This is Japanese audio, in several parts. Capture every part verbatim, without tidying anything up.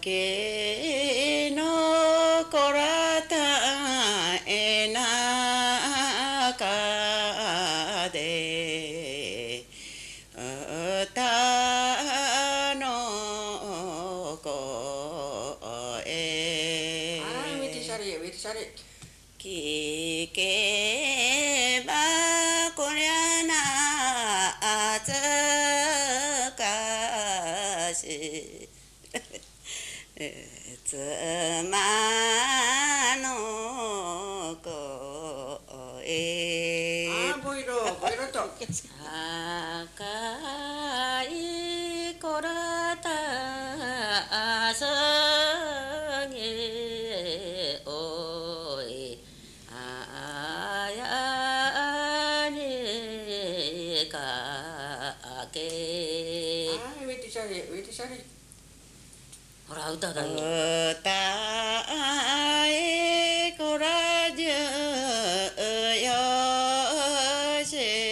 けのこらたえなかで歌の声 Ah, wait, sorry, wait, sorry. 聞けばこりゃなつかし妻の声 Ah, boiro, boiro to. 赤いこらたすげおいあやにかけ Ah, wait, sorry, wait, sorry. ほら歌だよ歌えこらじゅよし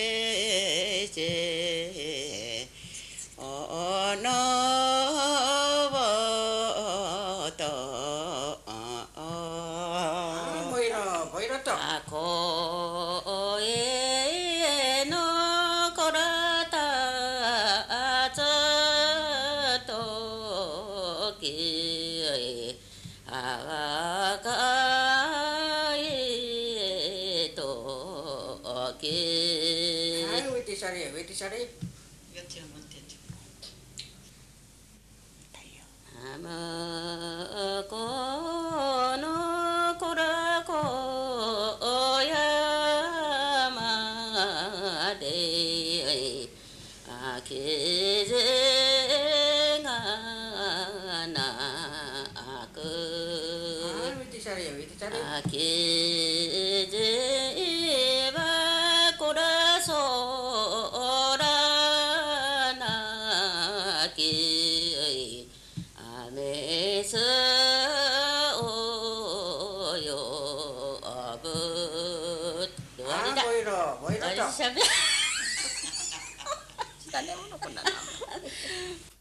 しおのぼと Ah, boiro, boiro to. あこえのこらたつときあかいとき Ah, wait, sorry, wait, sorry. あむこのこらこやまであきぜがなく Ah, wait, sorry, wait, sorry. あきぜはこらそらなきあめすおよぶ終わり Ah, だ boiro, 終 boiro わり to. しゃべ。下でものこんなの